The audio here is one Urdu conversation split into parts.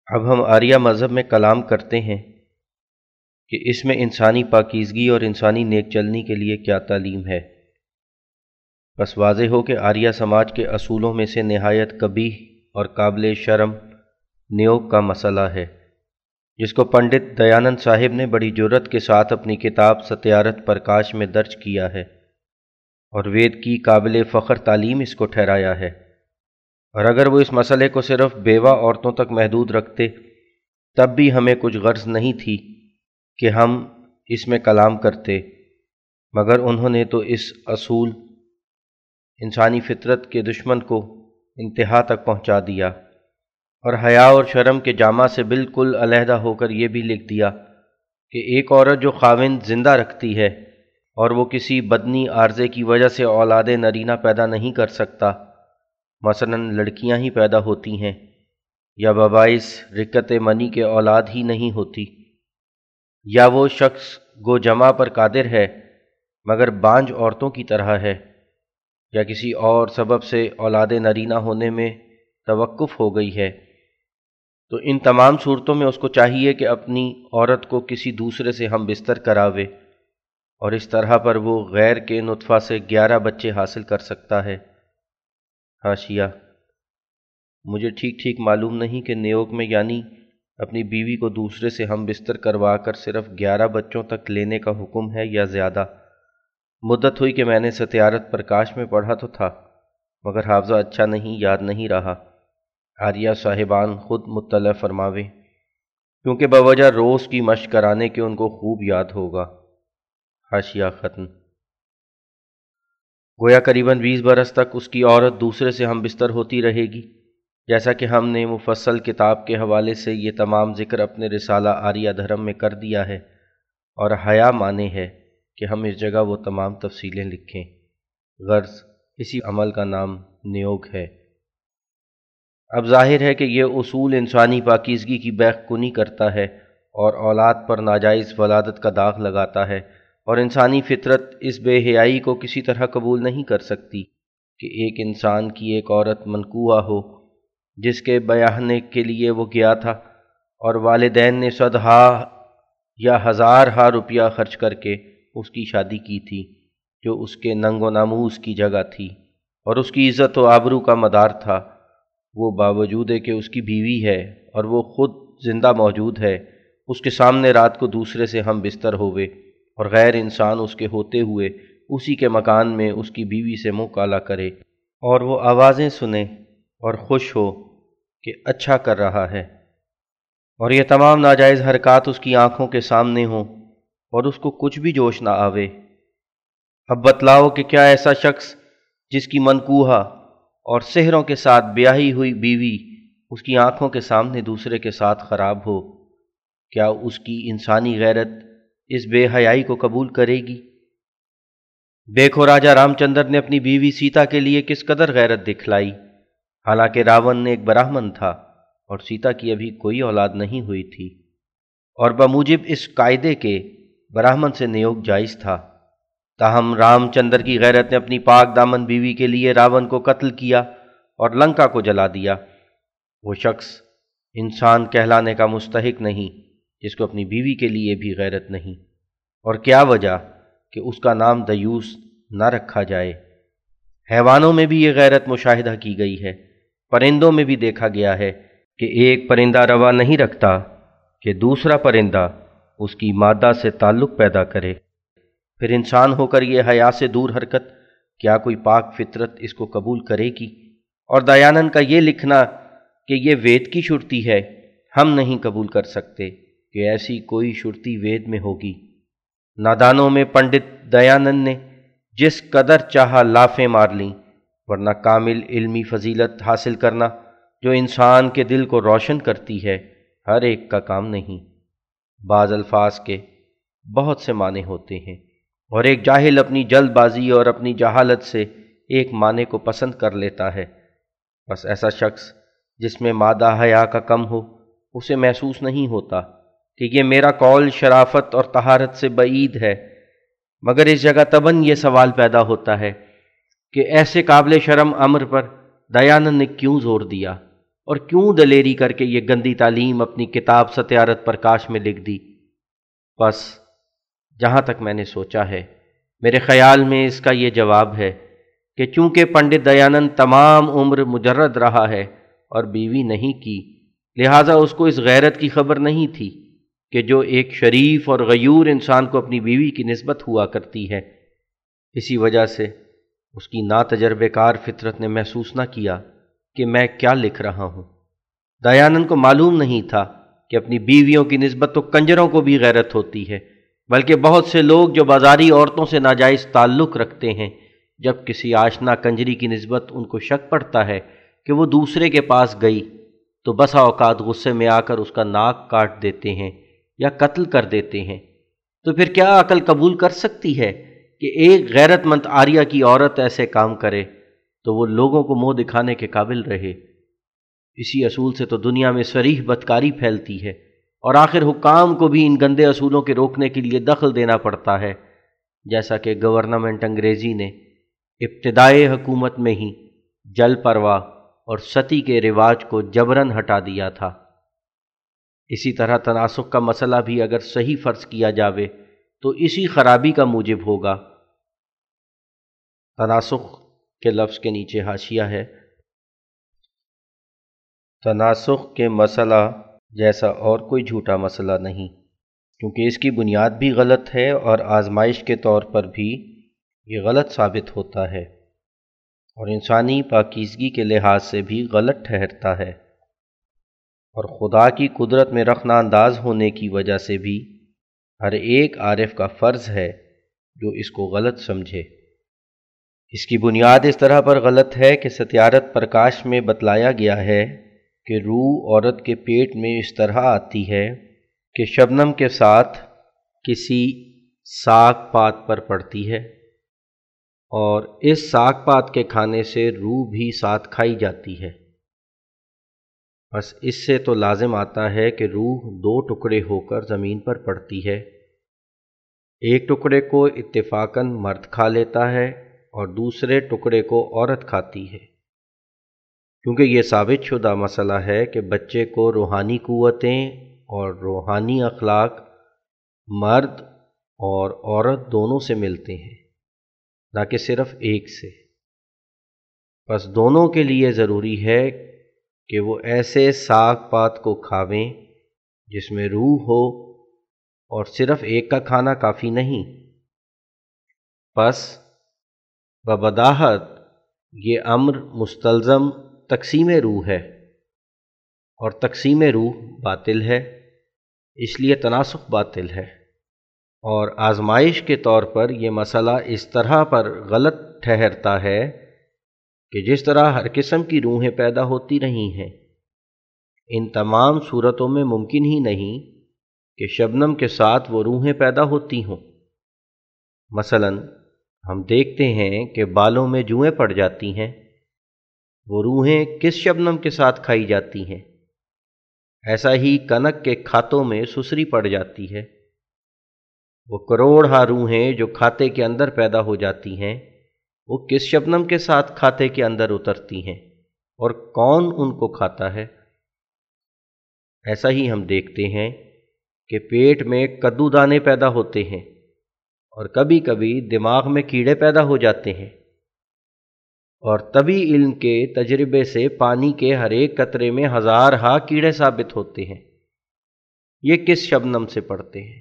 اب ہم آریہ مذہب میں کلام کرتے ہیں کہ اس میں انسانی پاکیزگی اور انسانی نیک چلنی کے لیے کیا تعلیم ہے۔ بس واضح ہو کہ آریہ سماج کے اصولوں میں سے نہایت قبیح اور قابل شرم نیوگ کا مسئلہ ہے، جس کو پنڈت دیانند صاحب نے بڑی جرات کے ساتھ اپنی کتاب ستیارتھ پرکاش میں درج کیا ہے اور وید کی قابل فخر تعلیم اس کو ٹھہرایا ہے۔ اور اگر وہ اس مسئلے کو صرف بیوہ عورتوں تک محدود رکھتے تب بھی ہمیں کچھ غرض نہیں تھی کہ ہم اس میں کلام کرتے، مگر انہوں نے تو اس اصول انسانی فطرت کے دشمن کو انتہا تک پہنچا دیا اور حیا اور شرم کے جامہ سے بالکل علیحدہ ہو کر یہ بھی لکھ دیا کہ ایک عورت جو خاوند زندہ رکھتی ہے اور وہ کسی بدنی عارضے کی وجہ سے اولاد نرینہ پیدا نہیں کر سکتا، مثلا لڑکیاں ہی پیدا ہوتی ہیں یا بباعث رکت منی کے اولاد ہی نہیں ہوتی، یا وہ شخص گو جمع پر قادر ہے مگر بانجھ عورتوں کی طرح ہے، یا کسی اور سبب سے اولاد نرینہ ہونے میں توقف ہو گئی ہے، تو ان تمام صورتوں میں اس کو چاہیے کہ اپنی عورت کو کسی دوسرے سے ہم بستر کراوے، اور اس طرح پر وہ غیر کے نطفہ سے 11 بچے حاصل کر سکتا ہے۔ حاشیہ: مجھے ٹھیک معلوم نہیں کہ نیوگ میں یعنی اپنی بیوی کو دوسرے سے ہم بستر کروا کر صرف 11 بچوں تک لینے کا حکم ہے یا زیادہ۔ مدت ہوئی کہ میں نے ستیارتھ پرکاش میں پڑھا تو تھا، مگر حافظہ اچھا نہیں، یاد نہیں رہا۔ آریہ صاحبان خود مطلع فرماوے، کیونکہ بوجہ روز کی مشق کرانے کے ان کو خوب یاد ہوگا۔ حاشیہ ختم۔ گویا قریباً 20 برس تک اس کی عورت دوسرے سے ہم بستر ہوتی رہے گی، جیسا کہ ہم نے مفصل کتاب کے حوالے سے یہ تمام ذکر اپنے رسالہ آریہ دھرم میں کر دیا ہے، اور حیا مانے ہے کہ ہم اس جگہ وہ تمام تفصیلیں لکھیں۔ غرض اسی عمل کا نام نیوگ ہے۔ اب ظاہر ہے کہ یہ اصول انسانی پاکیزگی کی بیخ کنی کرتا ہے اور اولاد پر ناجائز ولادت کا داغ لگاتا ہے، اور انسانی فطرت اس بے حیائی کو کسی طرح قبول نہیں کر سکتی کہ ایک انسان کی ایک عورت منکوحہ ہو جس کے بیاہنے کے لیے وہ گیا تھا، اور والدین نے 100 یا 1000 روپیہ خرچ کر کے اس کی شادی کی تھی، جو اس کے ننگ و ناموس کی جگہ تھی اور اس کی عزت و آبرو کا مدار تھا۔ وہ باوجود کہ اس کی بیوی ہے اور وہ خود زندہ موجود ہے، اس کے سامنے رات کو دوسرے سے ہم بستر ہوئے، اور غیر انسان اس کے ہوتے ہوئے اسی کے مکان میں اس کی بیوی سے منہ کالا کرے اور وہ آوازیں سنے اور خوش ہو کہ اچھا کر رہا ہے، اور یہ تمام ناجائز حرکات اس کی آنکھوں کے سامنے ہوں اور اس کو کچھ بھی جوش نہ آوے۔ اب بتلاؤ کہ کیا ایسا شخص جس کی منکوحہ اور سحروں کے ساتھ بیاہی ہوئی بیوی اس کی آنکھوں کے سامنے دوسرے کے ساتھ خراب ہو، کیا اس کی انسانی غیرت اس بے حیائی کو قبول کرے گی؟ دیکھو راجہ رام چندر نے اپنی بیوی سیتا کے لیے کس قدر غیرت دکھلائی، حالانکہ راون ایک براہمن تھا اور سیتا کی ابھی کوئی اولاد نہیں ہوئی تھی، اور بموجب اس قاعدے کے براہمن سے نیوگ جائز تھا۔ تاہم رام چندر کی غیرت نے اپنی پاک دامن بیوی کے لیے راون کو قتل کیا اور لنکا کو جلا دیا۔ وہ شخص انسان کہلانے کا مستحق نہیں جس کو اپنی بیوی کے لیے بھی غیرت نہیں، اور کیا وجہ کہ اس کا نام دیوس نہ رکھا جائے۔ حیوانوں میں بھی یہ غیرت مشاہدہ کی گئی ہے، پرندوں میں بھی دیکھا گیا ہے کہ ایک پرندہ روا نہیں رکھتا کہ دوسرا پرندہ اس کی مادہ سے تعلق پیدا کرے۔ پھر انسان ہو کر یہ حیا سے دور حرکت، کیا کوئی پاک فطرت اس کو قبول کرے گی؟ اور دیانند کا یہ لکھنا کہ یہ وید کی شرطی ہے، ہم نہیں قبول کر سکتے کہ ایسی کوئی شرطی وید میں ہوگی۔ نادانوں میں پنڈت دیانند نے جس قدر چاہا لافیں مار لیں، ورنہ کامل علمی فضیلت حاصل کرنا جو انسان کے دل کو روشن کرتی ہے ہر ایک کا کام نہیں۔ بعض الفاظ کے بہت سے معنی ہوتے ہیں، اور ایک جاہل اپنی جلد بازی اور اپنی جہالت سے ایک معنی کو پسند کر لیتا ہے۔ بس ایسا شخص جس میں مادہ حیا کا کم ہو، اسے محسوس نہیں ہوتا کہ یہ میرا قول شرافت اور طہارت سے بعید ہے، مگر اس جگہ طبعاً یہ سوال پیدا ہوتا ہے کہ ایسے قابل شرم امر پر دیانند نے کیوں زور دیا؟ اور کیوں دلیری کر کے یہ گندی تعلیم اپنی کتاب ستیارت پرکاش میں لکھ دی؟ بس جہاں تک میں نے سوچا ہے، میرے خیال میں اس کا یہ جواب ہے کہ چونکہ پنڈت دیانند تمام عمر مجرد رہا ہے اور بیوی نہیں کی، لہٰذا اس کو اس غیرت کی خبر نہیں تھی کہ جو ایک شریف اور غیور انسان کو اپنی بیوی کی نسبت ہوا کرتی ہے۔ اسی وجہ سے اس کی ناتجربے کار فطرت نے محسوس نہ کیا کہ میں کیا لکھ رہا ہوں۔ دیانند کو معلوم نہیں تھا کہ اپنی بیویوں کی نسبت تو کنجروں کو بھی غیرت ہوتی ہے، بلکہ بہت سے لوگ جو بازاری عورتوں سے ناجائز تعلق رکھتے ہیں، جب کسی آشنا کنجری کی نسبت ان کو شک پڑتا ہے کہ وہ دوسرے کے پاس گئی تو بسا اوقات غصے میں آ کر اس کا ناک کاٹ دیتے ہیں یا قتل کر دیتے ہیں۔ تو پھر کیا عقل قبول کر سکتی ہے کہ ایک غیرت مند آریہ کی عورت ایسے کام کرے تو وہ لوگوں کو منہ دکھانے کے قابل رہے؟ اسی اصول سے تو دنیا میں صریح بدکاری پھیلتی ہے، اور آخر حکام کو بھی ان گندے اصولوں کے روکنے کے لیے دخل دینا پڑتا ہے، جیسا کہ گورنمنٹ انگریزی نے ابتدائے حکومت میں ہی جل پروا اور ستی کے رواج کو جبراً ہٹا دیا تھا۔ اسی طرح تناسخ کا مسئلہ بھی اگر صحیح فرض کیا جاوے تو اسی خرابی کا موجب ہوگا۔ تناسخ کے لفظ کے نیچے حاشیہ ہے: تناسخ کے مسئلہ جیسا اور کوئی جھوٹا مسئلہ نہیں، کیونکہ اس کی بنیاد بھی غلط ہے اور آزمائش کے طور پر بھی یہ غلط ثابت ہوتا ہے، اور انسانی پاکیزگی کے لحاظ سے بھی غلط ٹھہرتا ہے، اور خدا کی قدرت میں رخنہ انداز ہونے کی وجہ سے بھی ہر ایک عارف کا فرض ہے جو اس کو غلط سمجھے۔ اس کی بنیاد اس طرح پر غلط ہے کہ ستیارت پرکاش میں بتلایا گیا ہے کہ روح عورت کے پیٹ میں اس طرح آتی ہے کہ شبنم کے ساتھ کسی ساگ پات پر پڑتی ہے، اور اس ساگ پات کے کھانے سے روح بھی ساتھ کھائی جاتی ہے۔ بس اس سے تو لازم آتا ہے کہ روح دو ٹکڑے ہو کر زمین پر پڑتی ہے، ایک ٹکڑے کو اتفاقاً مرد کھا لیتا ہے اور دوسرے ٹکڑے کو عورت کھاتی ہے، کیونکہ یہ ثابت شدہ مسئلہ ہے کہ بچے کو روحانی قوتیں اور روحانی اخلاق مرد اور عورت دونوں سے ملتے ہیں، نہ کہ صرف ایک سے۔ بس دونوں کے لیے ضروری ہے کہ وہ ایسے ساگ پات کو کھاویں جس میں روح ہو، اور صرف ایک کا کھانا کافی نہیں۔ پس ببداہت یہ امر مستلزم تقسیم روح ہے، اور تقسیم روح باطل ہے، اس لیے تناسخ باطل ہے، اور آزمائش کے طور پر یہ مسئلہ اس طرح پر غلط ٹھہرتا ہے کہ جس طرح ہر قسم کی روحیں پیدا ہوتی رہی ہیں، ان تمام صورتوں میں ممکن ہی نہیں کہ شبنم کے ساتھ وہ روحیں پیدا ہوتی ہوں۔ مثلاً ہم دیکھتے ہیں کہ بالوں میں جوئیں پڑ جاتی ہیں، وہ روحیں کس شبنم کے ساتھ کھائی جاتی ہیں؟ ایسا ہی کنک کے کھاتوں میں سسری پڑ جاتی ہے، وہ کروڑہا روحیں جو کھاتے کے اندر پیدا ہو جاتی ہیں، وہ کس شبنم کے ساتھ کھاتے کے اندر اترتی ہیں اور کون ان کو کھاتا ہے؟ ایسا ہی ہم دیکھتے ہیں کہ پیٹ میں کدو دانے پیدا ہوتے ہیں، اور کبھی کبھی دماغ میں کیڑے پیدا ہو جاتے ہیں، اور طبی علم کے تجربے سے پانی کے ہر ایک قطرے میں ہزارہا کیڑے ثابت ہوتے ہیں۔ یہ کس شبنم سے پڑتے ہیں؟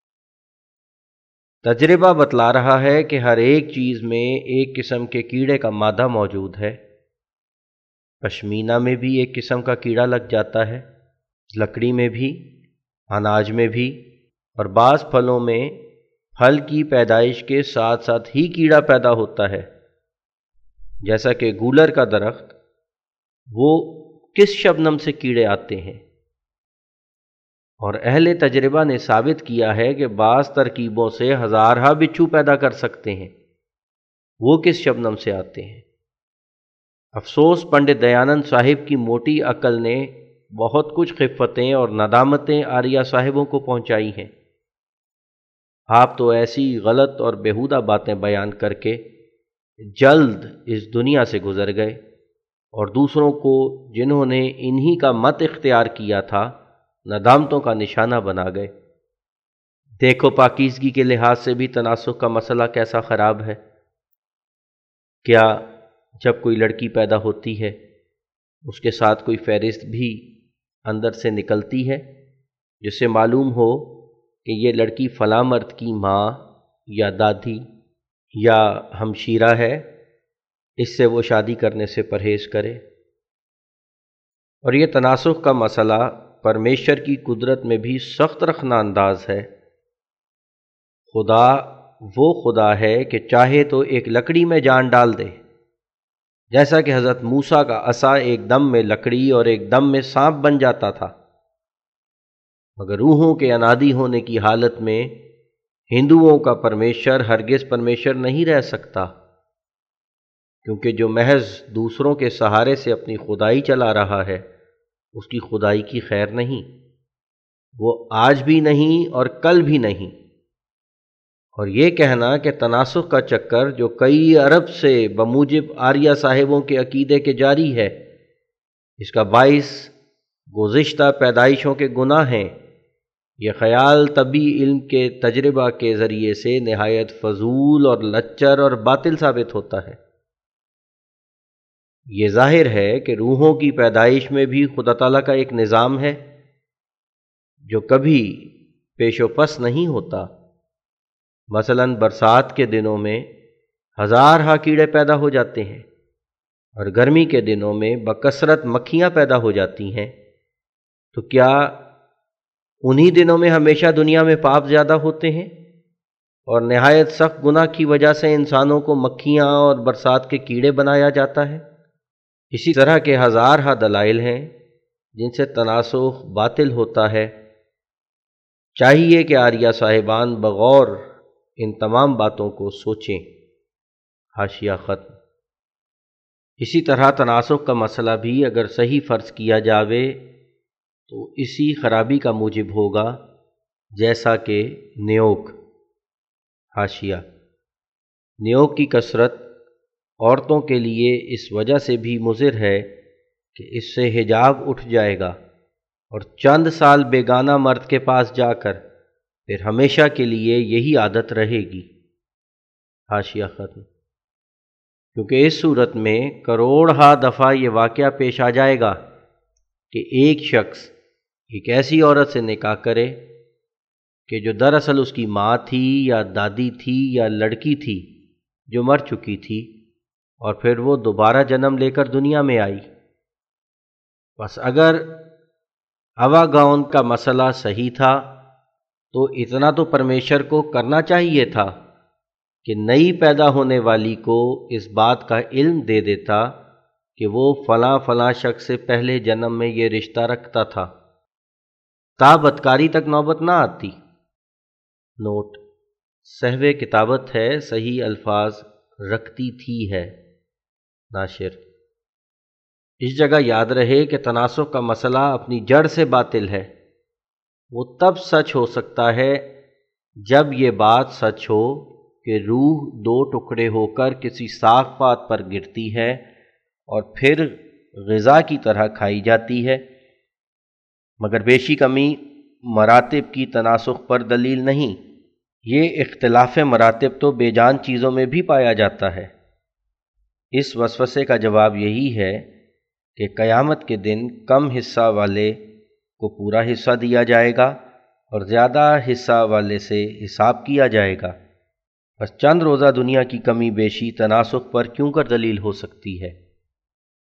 تجربہ بتلا رہا ہے کہ ہر ایک چیز میں ایک قسم کے کیڑے کا مادہ موجود ہے۔ پشمینہ میں بھی ایک قسم کا کیڑا لگ جاتا ہے، لکڑی میں بھی، اناج میں بھی، اور بعض پھلوں میں پھل کی پیدائش کے ساتھ ساتھ ہی کیڑا پیدا ہوتا ہے، جیسا کہ گولر کا درخت، وہ کس شبنم سے کیڑے آتے ہیں؟ اور اہل تجربہ نے ثابت کیا ہے کہ بعض ترکیبوں سے ہزارہا بچھو پیدا کر سکتے ہیں، وہ کس شبنم سے آتے ہیں؟ افسوس پنڈت دیانند صاحب کی موٹی عقل نے بہت کچھ خفتیں اور ندامتیں آریہ صاحبوں کو پہنچائی ہیں۔ آپ تو ایسی غلط اور بیہودہ باتیں بیان کر کے جلد اس دنیا سے گزر گئے، اور دوسروں کو جنہوں نے انہی کا مت اختیار کیا تھا ندامتوں کا نشانہ بنا گئے۔ دیکھو پاکیزگی کے لحاظ سے بھی تناسخ کا مسئلہ کیسا خراب ہے۔ کیا جب کوئی لڑکی پیدا ہوتی ہے اس کے ساتھ کوئی فہرست بھی اندر سے نکلتی ہے جس سے معلوم ہو کہ یہ لڑکی فلاں مرد کی ماں یا دادی یا ہمشیرہ ہے، اس سے وہ شادی کرنے سے پرہیز کرے؟ اور یہ تناسخ کا مسئلہ پرمیشر کی قدرت میں بھی سخت رخنہ انداز ہے۔ خدا وہ خدا ہے کہ چاہے تو ایک لکڑی میں جان ڈال دے، جیسا کہ حضرت موسیٰ کا عصا ایک دم میں لکڑی اور ایک دم میں سانپ بن جاتا تھا، مگر روحوں کے انادی ہونے کی حالت میں ہندوؤں کا پرمیشر ہرگز پرمیشر نہیں رہ سکتا، کیونکہ جو محض دوسروں کے سہارے سے اپنی خدائی چلا رہا ہے اس کی خدائی کی خیر نہیں، وہ آج بھی نہیں اور کل بھی نہیں۔ اور یہ کہنا کہ تناسخ کا چکر جو کئی ارب سے بموجب آریہ صاحبوں کے عقیدے کے جاری ہے، اس کا باعث گزشتہ پیدائشوں کے گناہ ہیں، یہ خیال طبی علم کے تجربہ کے ذریعے سے نہایت فضول اور لچر اور باطل ثابت ہوتا ہے۔ یہ ظاہر ہے کہ روحوں کی پیدائش میں بھی خدا تعالیٰ کا ایک نظام ہے جو کبھی پیش و پس نہیں ہوتا۔ مثلاً برسات کے دنوں میں ہزارہا کیڑے پیدا ہو جاتے ہیں اور گرمی کے دنوں میں بکثرت مکھیاں پیدا ہو جاتی ہیں، تو کیا انہی دنوں میں ہمیشہ دنیا میں پاپ زیادہ ہوتے ہیں اور نہایت سخت گناہ کی وجہ سے انسانوں کو مکھیاں اور برسات کے کیڑے بنایا جاتا ہے؟ اسی طرح کے ہزارہا دلائل ہیں جن سے تناسخ باطل ہوتا ہے۔ چاہیے کہ آریہ صاحبان بغور ان تمام باتوں کو سوچیں۔ حاشیہ ختم۔ اسی طرح تناسخ کا مسئلہ بھی اگر صحیح فرض کیا جاوے تو اسی خرابی کا موجب ہوگا جیسا کہ نیوک۔ حاشیہ: نیوک کی کثرت عورتوں کے لیے اس وجہ سے بھی مضر ہے کہ اس سے حجاب اٹھ جائے گا اور چند سال بیگانہ مرد کے پاس جا کر پھر ہمیشہ کے لیے یہی عادت رہے گی۔ حاشیہ ختم۔ کیونکہ اس صورت میں کروڑہا دفعہ یہ واقعہ پیش آ جائے گا کہ ایک شخص ایک ایسی عورت سے نکاح کرے کہ جو دراصل اس کی ماں تھی یا دادی تھی یا لڑکی تھی جو مر چکی تھی، اور پھر وہ دوبارہ جنم لے کر دنیا میں آئی۔ بس اگر اواگاؤن کا مسئلہ صحیح تھا تو اتنا تو پرمیشر کو کرنا چاہیے تھا کہ نئی پیدا ہونے والی کو اس بات کا علم دے دیتا کہ وہ فلاں فلاں شخص سے پہلے جنم میں یہ رشتہ رکھتا تھا، تا بدکاری تک نوبت نہ آتی۔ نوٹ: سہو کتابت ہے، صحیح الفاظ رکھتی تھی ہے۔ ناشر: اس جگہ یاد رہے کہ تناسخ کا مسئلہ اپنی جڑ سے باطل ہے۔ وہ تب سچ ہو سکتا ہے جب یہ بات سچ ہو کہ روح دو ٹکڑے ہو کر کسی صاف بات پر گرتی ہے اور پھر غذا کی طرح کھائی جاتی ہے، مگر بیشی کمی مراتب کی تناسخ پر دلیل نہیں۔ یہ اختلاف مراتب تو بے جان چیزوں میں بھی پایا جاتا ہے۔ اس وسوسے کا جواب یہی ہے کہ قیامت کے دن کم حصہ والے کو پورا حصہ دیا جائے گا اور زیادہ حصہ والے سے حساب کیا جائے گا۔ بس چند روزہ دنیا کی کمی بیشی تناسخ پر کیوں کر دلیل ہو سکتی ہے؟